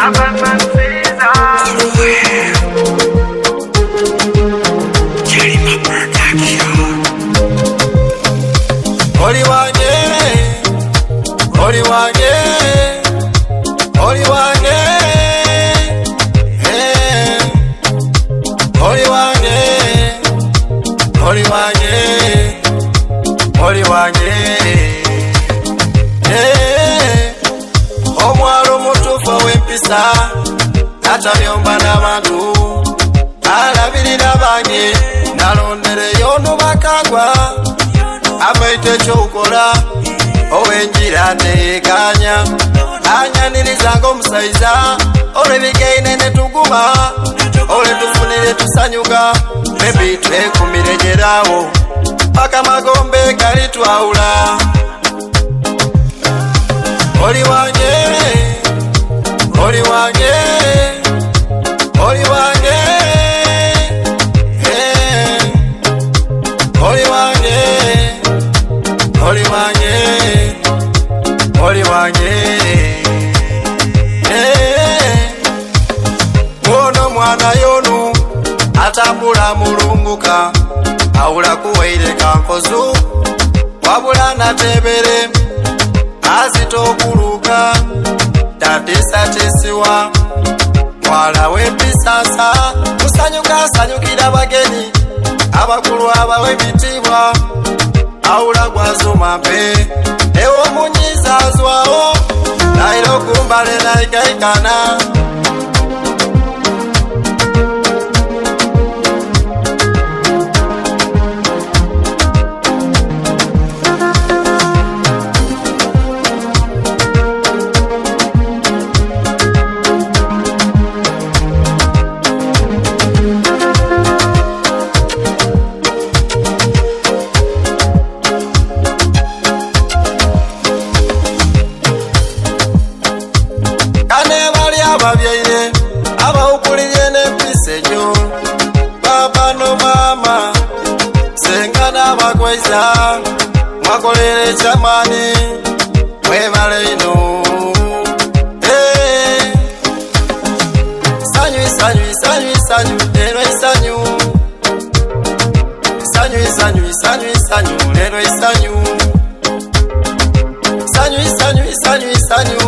Omwaro mutufa wempisa atamyomba n'abantu alabirira bange nalondere yono bakagwa amaite ky'okola owenjira neyekanya anyaniriza ng'omusaiza olwebigaine ne tuguma olwetufunire tusanyuka bebi twekumirejerawo paka magombe gali twawula oli wange oli wange oli wange oli wange oli wange oli wange ono mwana yonu atambula mulunguka awula kuwaire kankozu wabula natebere azitokuluka tatisatisiwa mwala w'episasa kusanyuka sanyukira bageni abakulu abawe bitibwa awula gwazuma mpe ewo munyizazwawo nairo kumbale naikaikana ababyeire abawukulirye n'empisejo baba no mama senga n'abakwaiza mwakolere ekyamaani mwebale ino isanyu isanyu isanyu isanyu lero isanyu isanyu isanyu isanyu isanyu lero isanyu isanyu isanyu isanyu isanyu